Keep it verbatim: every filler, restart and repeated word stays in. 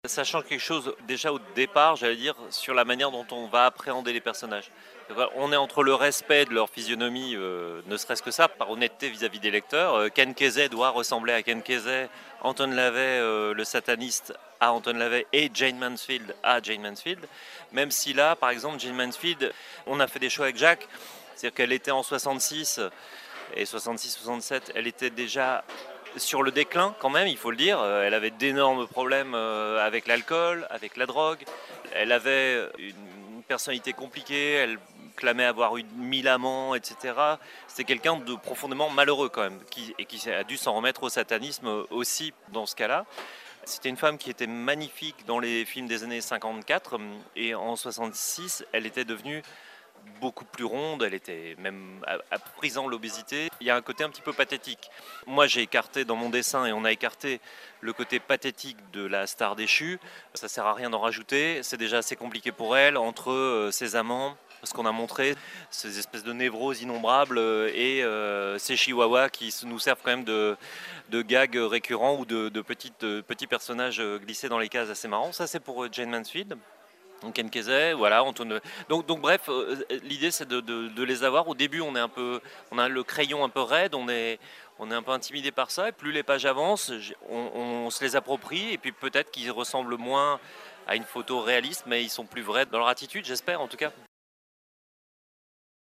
Ça change quelque chose déjà au départ, j'allais dire, sur la manière dont on va appréhender les personnages. On est entre le respect de leur physionomie, euh, ne serait-ce que ça, par honnêteté vis-à-vis des lecteurs. Euh, Ken Kesey doit ressembler à Ken Kesey, Anton LaVey, euh, le sataniste, à Anton LaVey, et Jane Mansfield à Jane Mansfield. Même si là, par exemple, Jane Mansfield, on a fait des choix avec Jacques, c'est-à-dire qu'elle était en soixante-six et soixante-six soixante-sept, elle était déjà sur le déclin quand même, il faut le dire. Elle avait d'énormes problèmes avec l'alcool, avec la drogue. Elle avait une personnalité compliquée, elle clamait avoir eu mille amants, et cetera. C'était quelqu'un de profondément malheureux quand même, qui, et qui a dû s'en remettre au satanisme aussi dans ce cas-là. C'était une femme qui était magnifique dans les films des années cinquante-quatre, et en soixante-six, elle était devenue beaucoup plus ronde, elle était même à, à prisant l'obésité. Il y a un côté un petit peu pathétique. Moi, j'ai écarté dans mon dessin, et on a écarté le côté pathétique de la star déchue. Ça sert à rien d'en rajouter, c'est déjà assez compliqué pour elle, entre euh, ses amants, ce qu'on a montré, ces espèces de névroses innombrables, euh, et euh, ces chihuahuas qui nous servent quand même de, de gags récurrents ou de, de petites, de petits personnages glissés dans les cases assez marrants. Ça, c'est pour Jane Mansfield. Ken Kesey, voilà, Anton. Donc, donc bref, euh, l'idée c'est de, de, de les avoir. Au début, on est un peu, on a le crayon un peu raide, on est, on est un peu intimidé par ça. Et plus les pages avancent, on, on se les approprie. Et puis peut-être qu'ils ressemblent moins à une photo réaliste, mais ils sont plus vrais dans leur attitude, j'espère en tout cas.